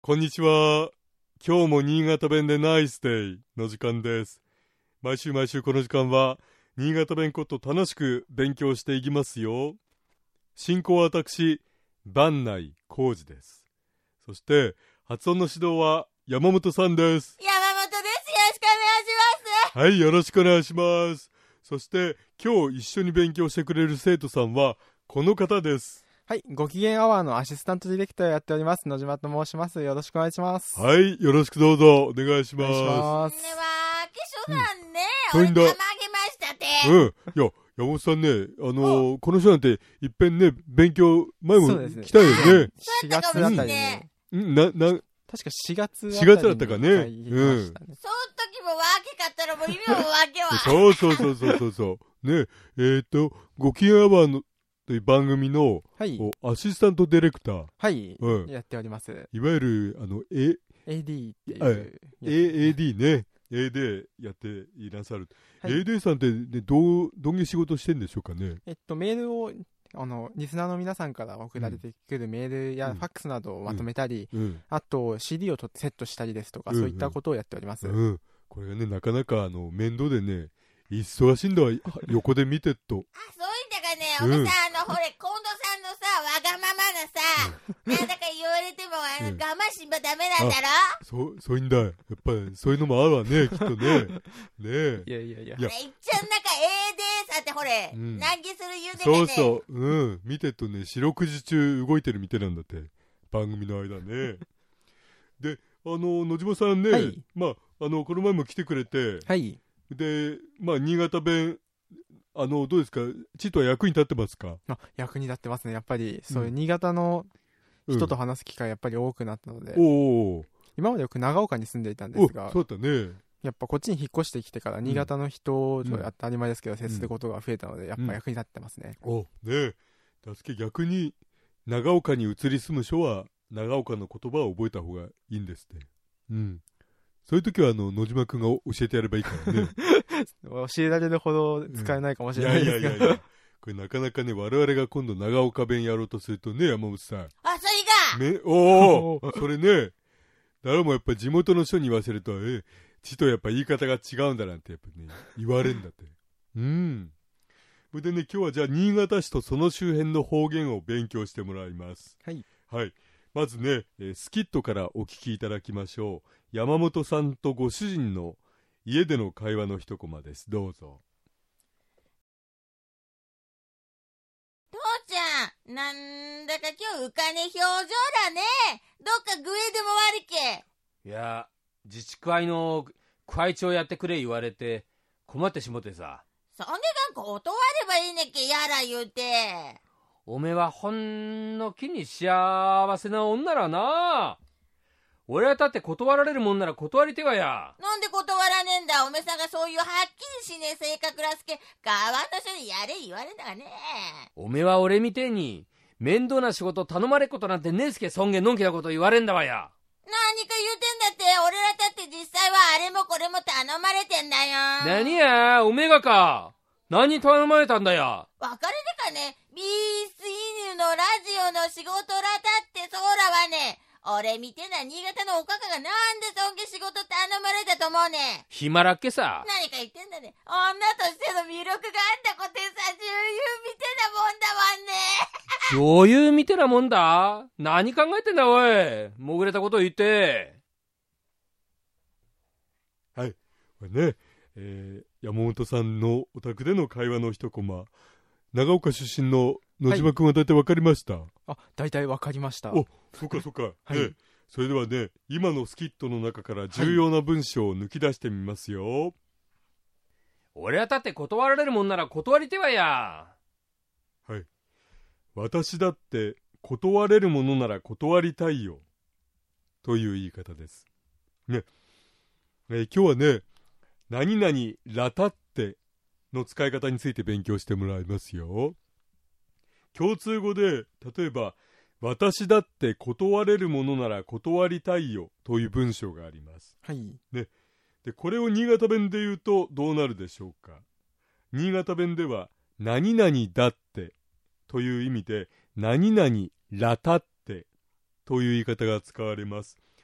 こんにちは。今日も新潟弁でナイスデイの時間です。毎週この時間は新潟弁こと楽しく勉強していきますよ。進行は私、番内浩二です。そして発音の指導は山本さんです。 山本です。 はい、よろしくお願いします。そして今日一緒に勉強してくれる生徒さんはこの方です。 はい、ご機嫌アワーのアシスタントディレクターをやっております野島と申します。よろしくお願いします。 はい、よろしくどうぞお願いします。 ねは化粧なんね、 俺たまげましたて。 いや山本さんね、この人なんていっぺんね勉強前も来たよね。 4月あたりに、 確か 4月 4月だったかね。 その時もわけかったらもう意味もわけは。 そうね、ご機嫌アワーのという番組の、 はい、 アシスタントディレクター、 はい、やっております。 いわゆる AD っていう AD ね、AD やっていらっしゃる、はい、AD さんって、ね、どんな仕事してんでしょうかね。 メールをリスナーの皆さんから送られてくるメールやファックスなどをまとめたり、あと CD をセットしたりですとか、そういったことをやっております。 これがねなかなか面倒でね忙しいんだわ横で見てっと。 そういうんだからね、おめさんほれ近藤さんのさわがままがさなんだか言われても我慢しばダメなんだろ。 そういうんだ、やっぱりそういうのもあるわねきっとね。ねいやいっちゃんなんか AD さんってほれ、難儀する言うてね。 そう見てっとね四六時中動いてるみたいなんだって番組の間ね。で野島さんね、はい、この前も来てくれて、 はい、 で新潟弁どうですか、ちっとは役に立ってますか。 役に立ってますね。やっぱりそういう新潟の人と話す機会やっぱり多くなったので、今までよく長岡に住んでいたんですが、 そうだね、 やっぱこっちに引っ越してきてから新潟の人と当たり前ですけど接することが増えたので、やっぱ役に立ってますね。 ね、逆に長岡に移り住む人は長岡の言葉を覚えた方がいいんですって。そういう時は野島くんが教えてやればいいからね。 教えられるほど使えないかもしれないですが、 これなかなかね、我々が今度長岡弁やろうとするとね、山本さん、 それがそれね、誰もやっぱ地元の人に言わせるとちとやっぱ言い方が違うんだなんてやっぱね言われるんだって。それでね、今日はじゃあ新潟市とその周辺の方言を勉強してもらいます。はい、まずね、スキットからお聞きいただきましょう。山本さんとご主人の家での会話の一コマです。どうぞ。 父ちゃん、なんだか今日浮かね表情だね。どっか具合でも悪け。 いや、自治会の会長やってくれ言われて困ってしもてさ。 そんでが断ればいいねっけやら言うて。 おめはほんの気に幸せな女らな。俺はだって断られるもんなら断りてはや。 なんで断らねえんだ。おめさんがそういうはっきりしねえ性格らすけ側の人にやれ言われんだがね。 おめは俺みてえに面倒な仕事頼まれっことなんてねえすけ、尊厳のんきなこと言われんだわや。 何か言うてんだって。俺らだって実際はあれもこれも頼まれてんだよ。 何やおめがか。何頼まれたんだや。 別れてかね、ビースイヌのラジオの仕事らだってそうらはね、俺みてえな新潟のおかかがなんでそんけ仕事頼まれたと思うね。 暇らっけさ。 何か言ってんだね。女としての魅力があったことさ、女優みてえなもんだもんね。 女優みてえなもんだ。何考えてんだおい。もぐれたこと言って。 はい、これね、山本さんのお宅での会話の一コマ、長岡出身の野島くんは大体分かりました。 大体分かりました。 そっか、それではね、今のスキットの中から重要な文章を抜き出してみますよ。 俺はだって断られるもんなら断りてはや。 私だって断れるものなら断りたいよという言い方ですね。今日はね、何々ラタッテの使い方について勉強してもらいますよ。共通語で例えば私だって断れるものなら断りたいよという文章があります。でこれを新潟弁で言うとどうなるでしょうか。新潟弁では何々だってという意味で何々ラタッテという言い方が使われます。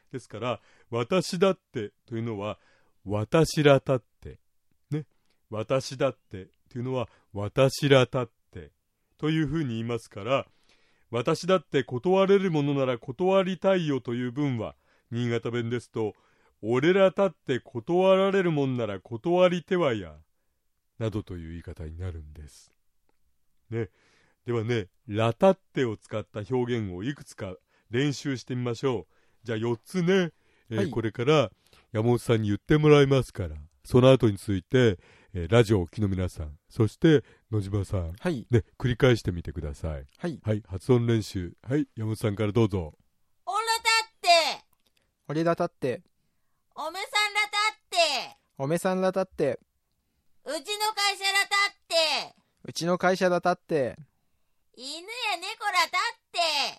ですから私だってというのは私らたってね、私だってというのは私らたってというふうに言いますから、私だって断れるものなら断りたいよという文は新潟弁ですと、俺らたって断られるもんなら断りてはやなどという言い方になるんですね。ではね、らたってを使った表現をいくつか練習してみましょう。じゃあ4つね、 はい、 これから山本さんに言ってもらいますから、その後について、ラジオをお聞きの皆さん、そして野島さん、 はい、 ね、繰り返してみてください。 はい、 はい、発音練習。はい、山本さんからどうぞ。 おらたって、 俺らたって、 おめさんらたって、 おめさんらたって、 うちの会社らたって、 うちの会社らたって、 犬や猫らたって、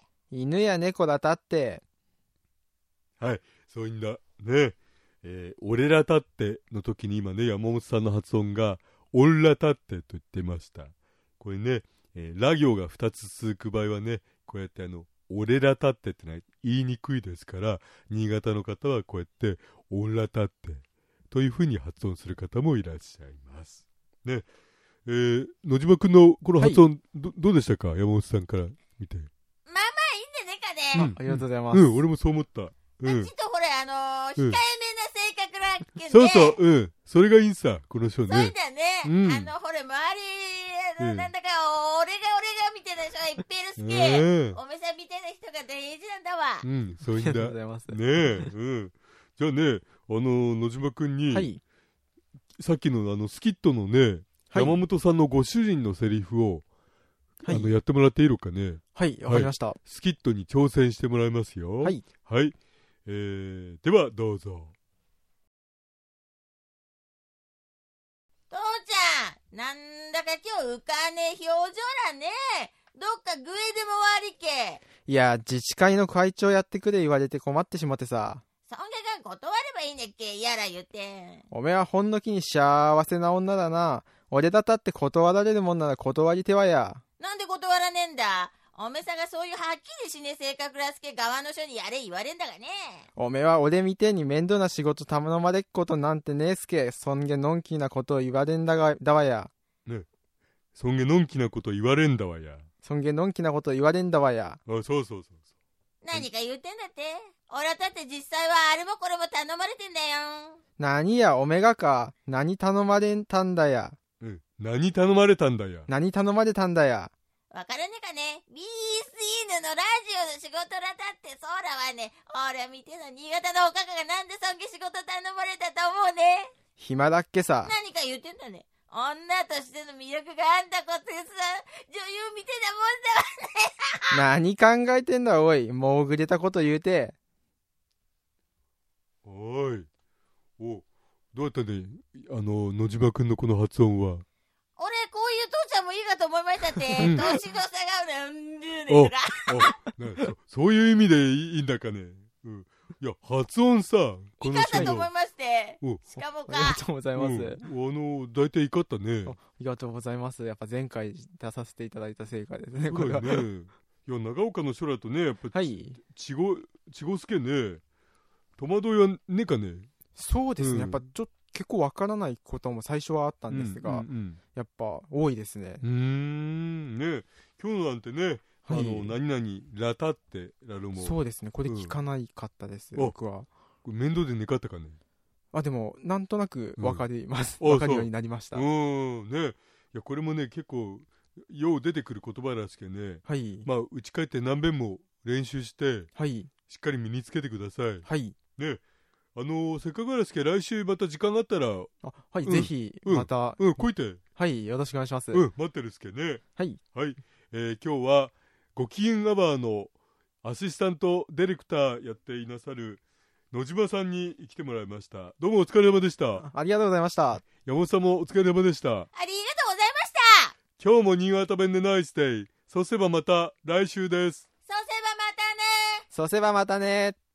犬や猫らたって。 はい、そういうんだね。俺らたっての時に今ね、山本さんの発音がおんらたってと言ってました。これね、ラ行が2つ続く場合はね、こうやって俺らたってってのは言いにくいですから、新潟の方はこうやっておんらたってというふうに発音する方もいらっしゃいますね。野島くんのこの発音、はい、どうでしたか、山本さんから見て。 まあまあいいんじゃねえかね。 ありがとうございます。 俺もそう思った。 ちょっとこれ控えめな性格らっけね。 そうそう、それがいいんさ、この人ね。 そういうんだね。ほれ、周り、なんだか、俺がみたいな人がいっぺいいるすけ。おめさんみたいな人が大事なんだわ。 そういうんだ。 ありがとうございます。 ねじゃあね、野島くんに、はい、さっきのスキットのね、はい、山本さんのご主人のセリフを、はい、やってもらっていいのかね。 はい、わかりました、 スキットに挑戦してもらいますよ。 はい。 はい。では、どうぞ。 父ちゃん、なんだか今日浮かねえ表情らね。どっか具合でも悪いけ。 いや、自治会の会長やってくれ言われて困ってしまってさ。 そんが断ればいいねっけ、やら言うて。 おめはほんの気に幸せな女だな。俺だったって断られるもんなら断りてはや。 なんで断らねえんだ。おめさんがそういうはっきりしねえ性格らすけ側の人にやれ言われんだがね。 おめは俺みてえに面倒な仕事頼まれっことなんてねえすけ。そんげのんきなことを言われんだわや。 ね、そんげのんきなこと言われんだわや。 そんげのんきなこと言われんだわや。 そう。 何か言ってんだって。俺だって実際はあれもこれも頼まれてんだよ。 何や、おめがか。何頼まれたんだや。 何頼まれたんだや。 何頼まれたんだや。 わからねえかね。ビース犬のラジオの仕事らだってそうらはね、俺は見ての新潟のおかかがなんでそんげ仕事頼まれたと思うね。 暇だっけさ。 何か言ってんだね。女としての魅力があんだことでさ、女優みてえなもんだわね。 何考えてんだおい。もうぐれたこと言うて。 おい。どうやったね、野島くんのこの発音は。 俺、こういう父ちゃんもいいかと思いましたって。年の差があるんでねとか。 そういう意味でいいんだかね。いや、発音さ、 いかったと思いまして。しかもか。 ありがとうございます。 大体いかったね。 ありがとうございます。やっぱ前回出させていただいた成果ですね、 これは。ね。いや、長岡の人らとね、やっぱ、はい。ちごすけね、戸惑いはねかね。 そうですね、やっぱ結構わからないことも最初はあったんですが、やっぱ多いですね。 ね、今日なんてね、何々らたってらるも。 そうですね、これ聞かないかったです、僕は。 これ面倒でねかったかね。 でもなんとなくわかります。わかるようになりました。 ね、いやこれもね結構よう出てくる言葉らしけね。 はい。 まあ家帰って何遍も練習して、 はい。 しっかり身につけてください。 はい。 ね。せっかくですけど来週また時間があったら、 はい、ぜひまた、 来いて。 はい、よろしくお願いします。 待ってるっすけね。 はい。 はい。今日はご機嫌アワーのアシスタントディレクターやっていなさる野島さんに来てもらいました。どうもお疲れ様でした。 ありがとうございました。 山本さんもお疲れ様でした。 ありがとうございました。 今日も新潟弁でナイスデイ。そうすればまた来週です。 そうすればまたね。 そうすればまたね。